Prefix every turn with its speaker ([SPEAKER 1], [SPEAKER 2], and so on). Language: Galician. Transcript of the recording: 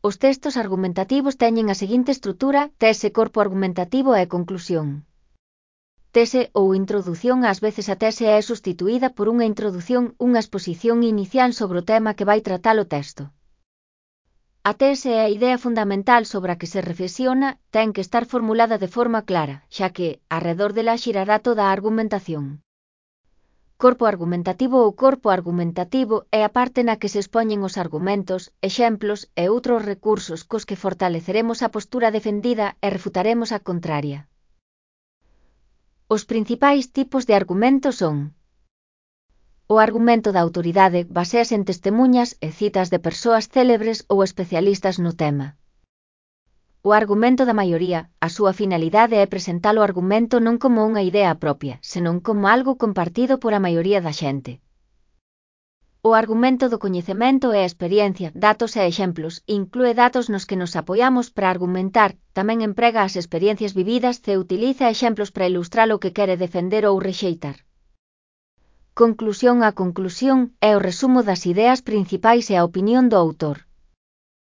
[SPEAKER 1] Os textos argumentativos teñen a seguinte estrutura: tese, corpo argumentativo e conclusión. Tese ou introdución. Ás veces a tese é sustituída por unha introdución, unha exposición inicial sobre o tema que vai tratar o texto. A tese é a idea fundamental sobre a que se reflexiona, ten que estar formulada de forma clara, xa que, arredor dela xirará toda a argumentación. Corpo argumentativo. O corpo argumentativo é a parte na que se expoñen os argumentos, exemplos e outros recursos cos que fortaleceremos a postura defendida e refutaremos a contraria. Os principais tipos de argumentos son: o argumento da autoridade, baséase en testemuñas e citas de persoas célebres ou especialistas no tema. O argumento da maioría, a súa finalidade é presentar o argumento non como unha idea propia, senón como algo compartido pola maioría da xente. O argumento do coñecemento é a experiencia, datos e exemplos, inclúe datos nos que nos apoiamos para argumentar, tamén emprega as experiencias vividas e utiliza exemplos para ilustrar o que quere defender ou rexeitar. Conclusión. A conclusión é o resumo das ideas principais e a opinión do autor.